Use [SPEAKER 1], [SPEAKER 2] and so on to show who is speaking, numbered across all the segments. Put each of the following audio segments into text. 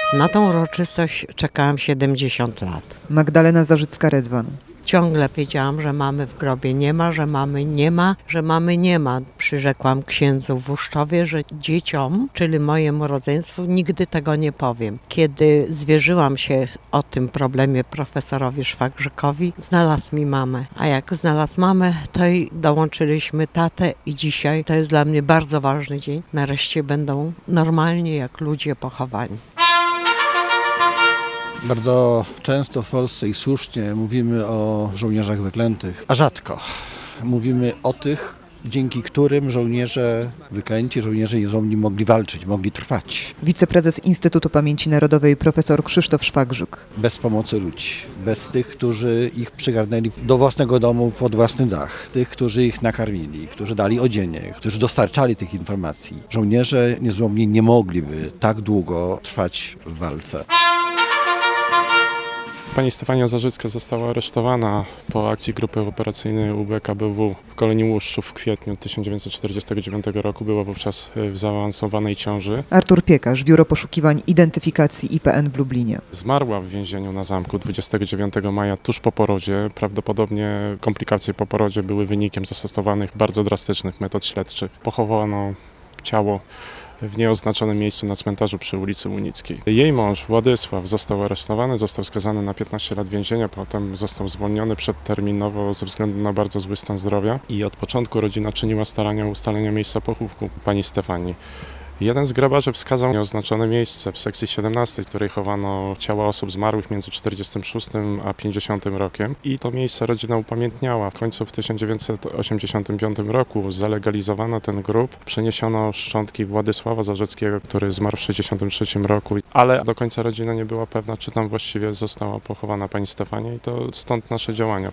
[SPEAKER 1] Na tą uroczystość czekałam 70 lat.
[SPEAKER 2] Magdalena Zarzycka-Redwan.
[SPEAKER 1] Ciągle wiedziałam, że mamy w grobie nie ma, że mamy nie ma, że mamy nie ma. Przyrzekłam księdzu w Łuszczowie, że dzieciom, czyli mojemu rodzeństwu, nigdy tego nie powiem. Kiedy zwierzyłam się o tym problemie profesorowi Szwagrzykowi, znalazł mi mamę. A jak znalazł mamę, to i dołączyliśmy tatę i dzisiaj to jest dla mnie bardzo ważny dzień. Nareszcie będą normalnie jak ludzie pochowani.
[SPEAKER 3] Bardzo często w Polsce i słusznie mówimy o żołnierzach wyklętych, a rzadko mówimy o tych, dzięki którym żołnierze wyklęci, żołnierze niezłomni mogli walczyć, mogli trwać.
[SPEAKER 2] Wiceprezes Instytutu Pamięci Narodowej profesor Krzysztof Szwagrzyk.
[SPEAKER 3] Bez pomocy ludzi, bez tych, którzy ich przygarnęli do własnego domu, pod własny dach, tych, którzy ich nakarmili, którzy dali odzienie, którzy dostarczali tych informacji. Żołnierze niezłomni nie mogliby tak długo trwać w walce.
[SPEAKER 4] Pani Stefania Zarzycka została aresztowana po akcji grupy operacyjnej UB-KBW w Kolonii Łuszczów w kwietniu 1949 roku. Była wówczas w zaawansowanej ciąży.
[SPEAKER 2] Artur Piekarz, Biuro Poszukiwań Identyfikacji IPN w Lublinie.
[SPEAKER 4] Zmarła w więzieniu na zamku 29 maja tuż po porodzie. Prawdopodobnie komplikacje po porodzie były wynikiem zastosowanych bardzo drastycznych metod śledczych. Pochowano ciało w nieoznaczonym miejscu na cmentarzu przy ulicy Unickiej. Jej mąż Władysław został aresztowany, został skazany na 15 lat więzienia, potem został zwolniony przedterminowo ze względu na bardzo zły stan zdrowia i od początku rodzina czyniła starania o ustalenia miejsca pochówku pani Stefanii. Jeden z grabarzy wskazał nieoznaczone miejsce w sekcji 17, w której chowano ciała osób zmarłych między 46 a 50 rokiem i to miejsce rodzina upamiętniała. W końcu w 1985 roku zalegalizowano ten grób, przeniesiono szczątki Władysława Zarzyckiego, który zmarł w 1963 roku, ale do końca rodzina nie była pewna, czy tam właściwie została pochowana pani Stefania i to stąd nasze działania.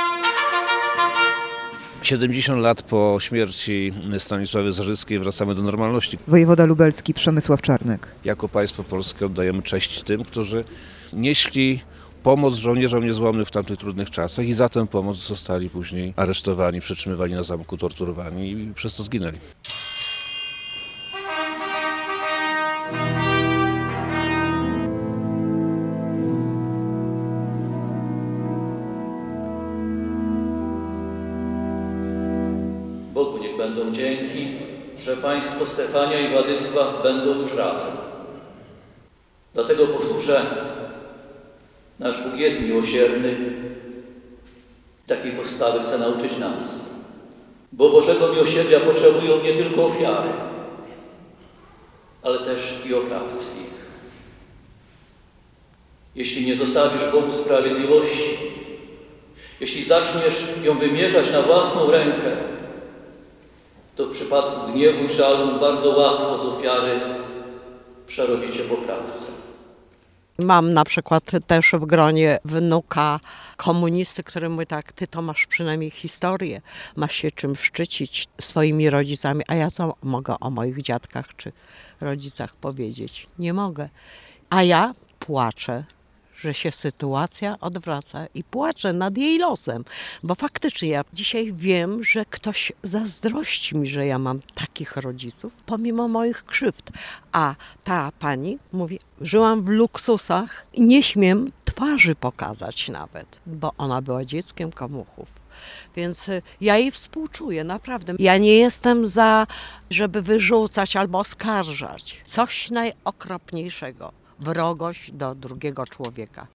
[SPEAKER 5] 70 lat po śmierci Stanisławy Zarzyckiej wracamy do normalności.
[SPEAKER 2] Wojewoda lubelski Przemysław Czarnek.
[SPEAKER 5] Jako państwo polskie oddajemy cześć tym, którzy nieśli pomoc żołnierzom niezłomnym w tamtych trudnych czasach i za tę pomoc zostali później aresztowani, przetrzymywani na zamku, torturowani i przez to zginęli.
[SPEAKER 6] Bogu niech będą dzięki, że państwo Stefania i Władysław będą już razem. Dlatego powtórzę, nasz Bóg jest miłosierny, takiej postawy chce nauczyć nas. Bo Bożego miłosierdzia potrzebują nie tylko ofiary, ale też i oprawcy ich. Jeśli nie zostawisz Bogu sprawiedliwości, jeśli zaczniesz ją wymierzać na własną rękę, to w przypadku gniewu i żalu bardzo łatwo z ofiary przerodzić się w oprawcę.
[SPEAKER 1] Mam na przykład też w gronie wnuka komunisty, który mówi tak, ty to masz przynajmniej historię, masz się czym szczycić swoimi rodzicami, a ja co mogę o moich dziadkach czy rodzicach powiedzieć? Nie mogę. A ja płaczę, że się sytuacja odwraca i płaczę nad jej losem, bo faktycznie ja dzisiaj wiem, że ktoś zazdrości mi, że ja mam takich rodziców, pomimo moich krzywd. A ta pani mówi, żyłam w luksusach i nie śmiem twarzy pokazać nawet, bo ona była dzieckiem komuchów. Więc ja jej współczuję, naprawdę. Ja nie jestem za, żeby wyrzucać albo oskarżać. Coś najokropniejszego. Wrogość do drugiego człowieka.